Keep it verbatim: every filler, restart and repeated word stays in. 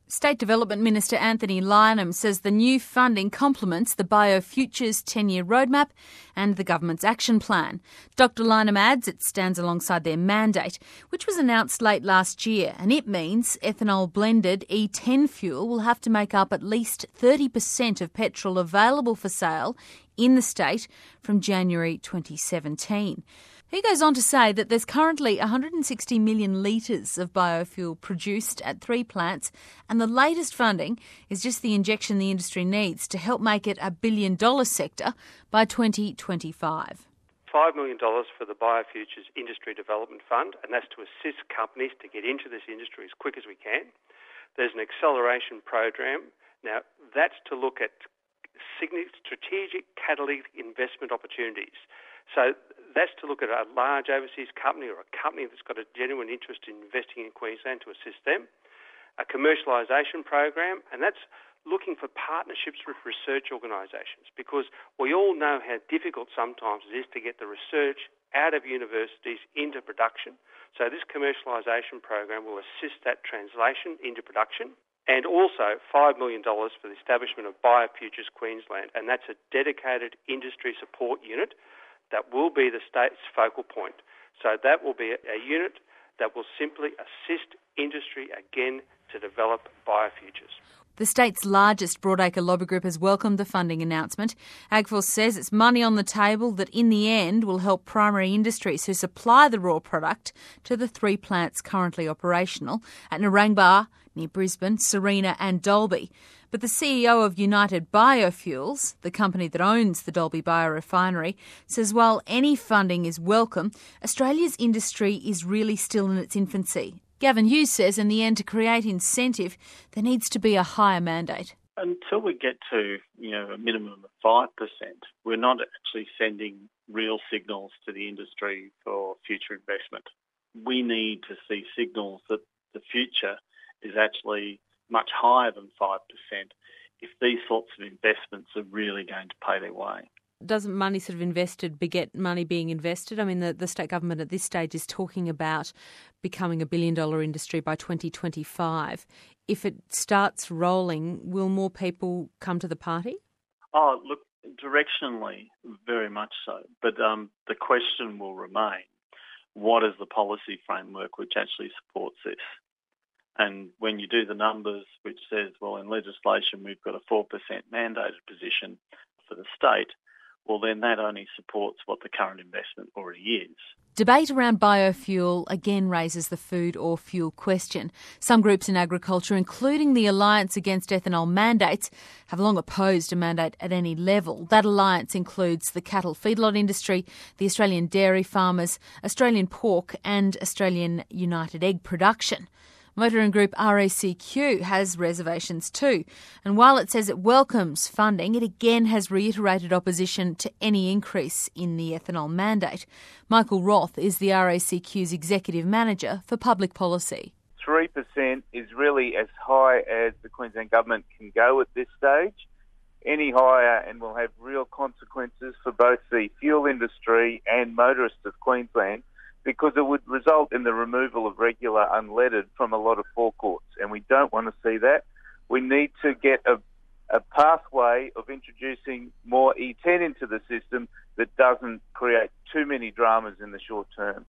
State Development Minister Anthony Lynham says the new funding complements the BioFutures ten-year roadmap and the government's action plan. Doctor Lynham adds it stands alongside their mandate, which was announced late last year, and it means ethanol-blended E ten fuel will have to make up at least thirty percent of petrol available for sale in the state from January twenty seventeen. He goes on to say that there's currently one hundred sixty million litres of biofuel produced at three plants, and the latest funding is just the injection the industry needs to help make it a billion-dollar sector by twenty twenty-five. five million dollars for the BioFutures Industry Development Fund, and that's to assist companies to get into this industry as quick as we can. There's an acceleration program. Now, that's to look at strategic catalytic investment opportunities. So that's to look at a large overseas company or a company that's got a genuine interest in investing in Queensland to assist them. A commercialisation program, and that's looking for partnerships with research organisations, because we all know how difficult sometimes it is to get the research out of universities into production. So this commercialisation program will assist that translation into production. And also five million dollars for the establishment of BioFutures Queensland, and that's a dedicated industry support unit that will be the state's focal point. So that will be a unit that will simply assist industry again to develop biofutures. The state's largest broadacre lobby group has welcomed the funding announcement. AgForce says it's money on the table that in the end will help primary industries who supply the raw product to the three plants currently operational at Narangba, near Brisbane, Serena and Dalby. But the C E O of United Biofuels, the company that owns the Dalby biorefinery, says while any funding is welcome, Australia's industry is really still in its infancy. Gavin Hughes says in the end, to create incentive, there needs to be a higher mandate. Until we get to, you know, a minimum of five percent, we're not actually sending real signals to the industry for future investment. We need to see signals that the future is actually much higher than five percent if these sorts of investments are really going to pay their way. Doesn't money sort of invested beget money being invested? I mean, the, the state government at this stage is talking about becoming a billion-dollar industry by twenty twenty-five. If it starts rolling, will more people come to the party? Oh, look, directionally, very much so. But um, the question will remain, what is the policy framework which actually supports this? And when you do the numbers, which says, well, in legislation we've got a four percent mandated position for the state, well, then that only supports what the current investment already is. Debate around biofuel again raises the food or fuel question. Some groups in agriculture, including the Alliance Against Ethanol Mandates, have long opposed a mandate at any level. That alliance includes the cattle feedlot industry, the Australian dairy farmers, Australian pork and Australian United Egg Production. Motoring group R A C Q has reservations too, and while it says it welcomes funding, it again has reiterated opposition to any increase in the ethanol mandate. Michael Roth is the R A C Q's Executive Manager for Public Policy. three percent is really as high as the Queensland Government can go at this stage. Any higher and will have real consequences for both the fuel industry and motorists of Queensland, because it would result in the removal of regular unleaded from a lot of forecourts, and we don't want to see that. We need to get a, a pathway of introducing more E ten into the system that doesn't create too many dramas in the short term.